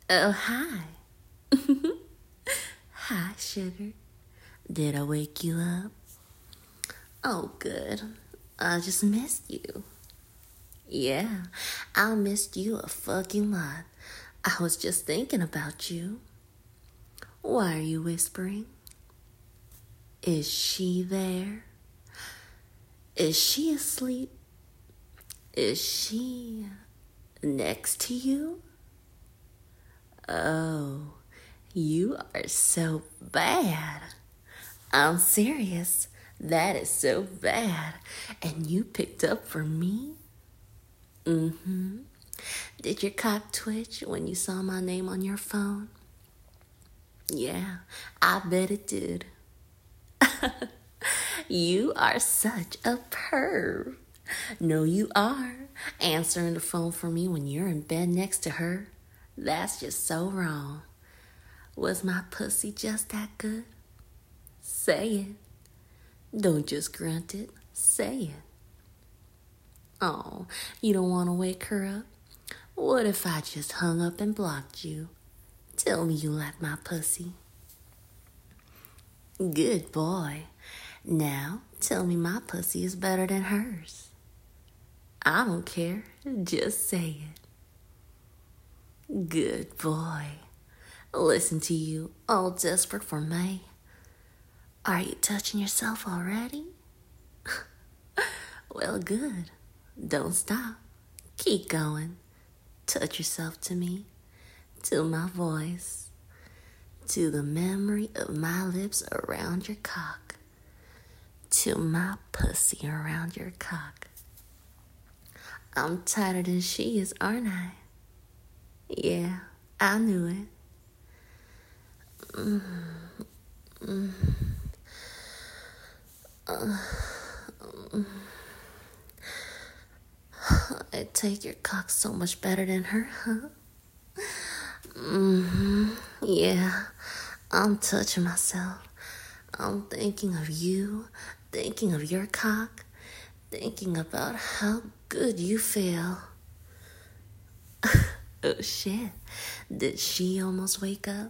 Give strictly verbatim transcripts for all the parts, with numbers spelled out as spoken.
Oh, hi. Hi, sugar. Did I wake you up? Oh, good. I just missed you. Yeah, I missed you a fucking lot. I was just thinking about you. Why are you whispering? Is she there? Is she asleep? Is she next to you? Oh, you are so bad. I'm serious. That is so bad. And you picked up for me? Mm-hmm. Did your cock twitch when you saw my name on your phone? Yeah, I bet it did. You are such a perv. No, you are. Answering the phone for me when you're in bed next to her. That's just so wrong. Was my pussy just that good? Say it. Don't just grunt it. Say it. Oh, you don't want to wake her up? What if I just hung up and blocked you? Tell me you like my pussy. Good boy. Now, tell me my pussy is better than hers. I don't care. Just say it. Good boy. Listen to you, all desperate for me. Are you touching yourself already? Well, good. Don't stop. Keep going. Touch yourself to me, to my voice, to the memory of my lips around your cock, to my pussy around your cock. I'm tighter than she is, aren't I? Yeah, I knew it. Mm, mm, uh, mm. I take your cock so much better than her, huh? Mm-hmm. Yeah, I'm touching myself. I'm thinking of you, thinking of your cock, thinking about how good you feel. Oh shit, did she almost wake up?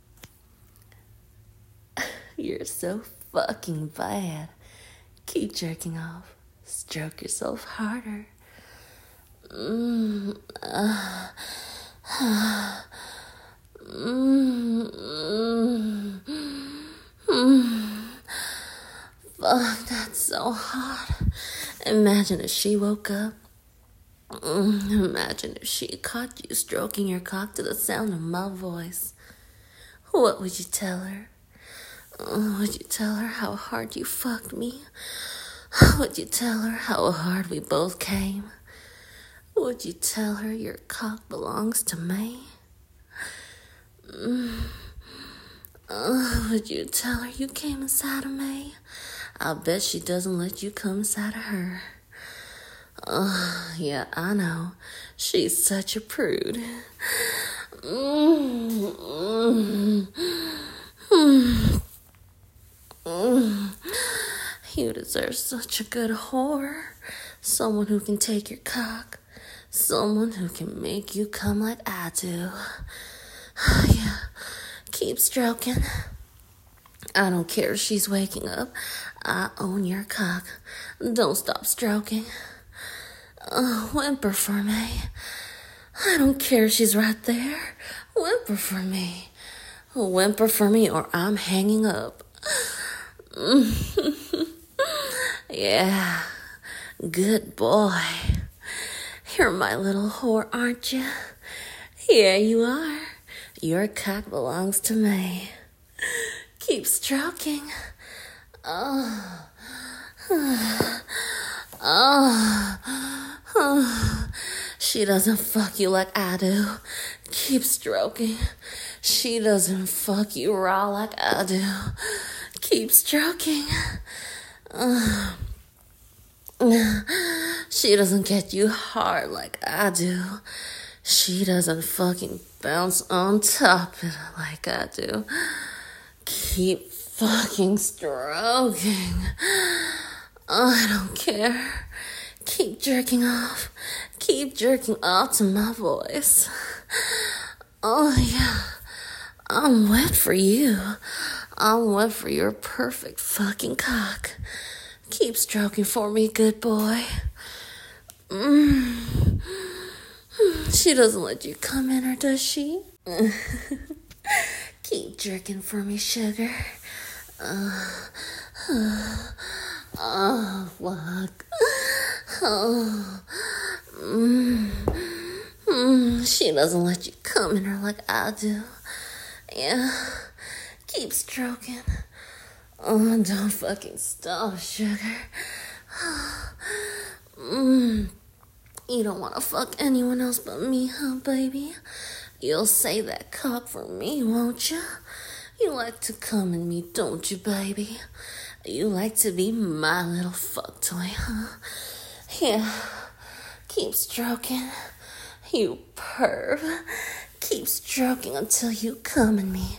You're so fucking bad. Keep jerking off. Stroke yourself harder. Mm, uh, mm, mm, mm. Fuck, that's so hot. Imagine if she woke up. Mm, imagine if she caught you stroking your cock to the sound of my voice. What would you tell her? Would you tell her how hard you fucked me? Would you tell her how hard we both came? Would you tell her your cock belongs to me? Mm. Uh, would you tell her you came inside of me? I'll bet she doesn't let you come inside of her. Uh, yeah, I know. She's such a prude. Mm, mm, mm, mm. You deserve such a good whore. Someone who can take your cock. Someone who can make you come like I do. Yeah, keep stroking. I don't care if she's waking up. I own your cock. Don't stop stroking. Uh, whimper for me. I don't care if she's right there. Whimper for me. Whimper for me or I'm hanging up. Yeah, good boy. You're my little whore, aren't you? Yeah, you are. Your cock belongs to me. Keep stroking. Oh. Oh. Oh. She doesn't fuck you like I do. Keep stroking. She doesn't fuck you raw like I do. Keep stroking. Uh. She doesn't get you hard like I do. She doesn't fucking bounce on top of it like I do. Keep fucking stroking. Oh, I don't care. Keep jerking off. Keep jerking off to my voice. Oh, yeah. I'm wet for you. I'm wet for your perfect fucking cock. Keep stroking for me, good boy. Mm. She doesn't let you come in her, does she? Keep jerking for me, sugar. Uh, uh, oh, fuck. Oh. Mm. Mm. She doesn't let you come in her like I do. Yeah. Keep stroking. Oh, don't fucking stop, sugar. Mm. You don't want to fuck anyone else but me, huh, baby? You'll save that cock for me, won't you? You like to come in me, don't you, baby? You like to be my little fuck toy, huh? Yeah. Keep stroking. You perv. Keep stroking until you come in me.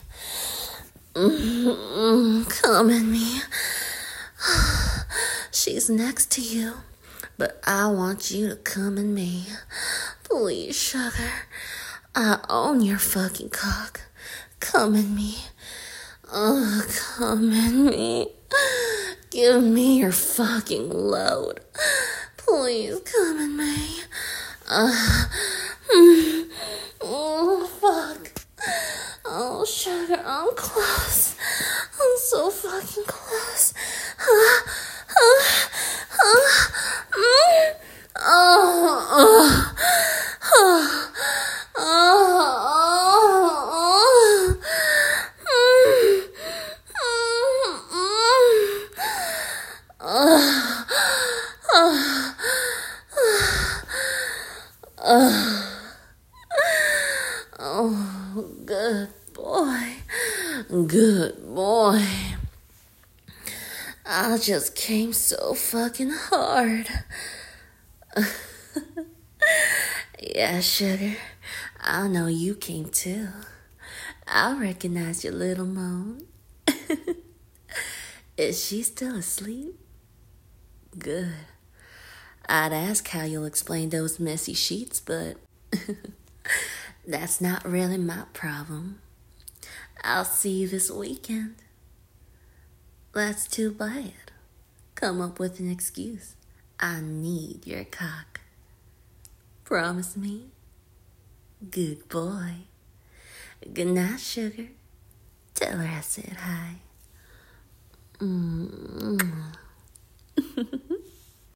Mm-hmm. Come in me. She's next to you, but I want you to come in me. Please, sugar. I own your fucking cock. Come in me. Oh, come in me. Give me your fucking load. Please, come in me. Uh, mm, oh, fuck. Oh, sugar, I'm close. I'm so fucking close. Uh, uh, uh, mm, oh, oh, oh, oh, oh, mm, mm, mm, oh, oh, oh. Oh, good boy. Good boy. I just came so fucking hard. Yeah, sugar. I know you came too. I recognize your little moan. Is she still asleep? Good. I'd ask how you'll explain those messy sheets, but that's not really my problem. I'll see you this weekend. That's too bad. Come up with an excuse. I need your cock. Promise me? Good boy. Good night, sugar. Tell her I said hi. Mm-hmm.